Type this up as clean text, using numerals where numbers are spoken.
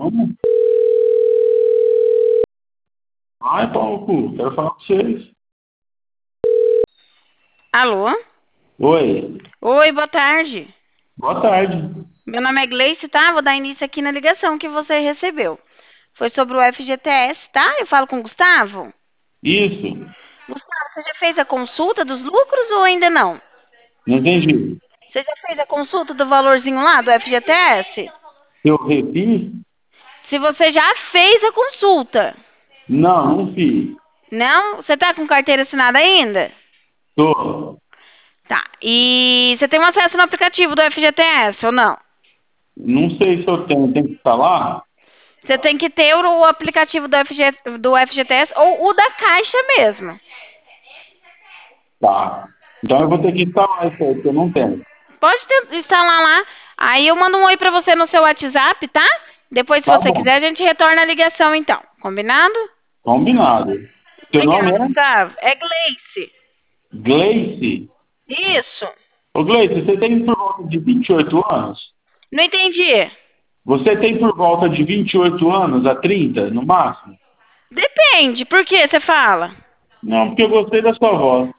Ai, pau no cu, quero falar com vocês. Alô? Oi, Oi, boa tarde. boa tarde. Meu nome é Gleice, tá? Vou dar início aqui na ligação que você recebeu. Foi sobre o FGTS, tá? Eu falo com o Gustavo. Isso, Gustavo, você já fez a consulta dos lucros ou ainda não? não entendi. Você já fez a consulta do valorzinho lá do FGTS? Eu repi? Se você já fez a consulta. Não, não fiz. Não? Você tá com carteira assinada ainda? Tô. Tá. E você tem um acesso no aplicativo do FGTS ou não? Não sei se eu tenho, tem que instalar? Você tem que ter o aplicativo do FGTS ou o da Caixa mesmo. Tá. Então eu vou ter que instalar isso aí, porque eu não tenho. Pode instalar lá. Aí eu mando um oi pra você no seu WhatsApp, tá? Depois, se Tá você bom, quiser, a gente retorna a ligação então. Combinado? combinado. Seu nome Obrigada, é Gustavo. É Gleice. Gleice? Isso. Ô Gleice, você tem por volta de 28 anos? Não entendi. Você tem por volta de 28 anos a 30, no máximo? Depende. Por que você fala? Não, porque eu gostei da sua voz.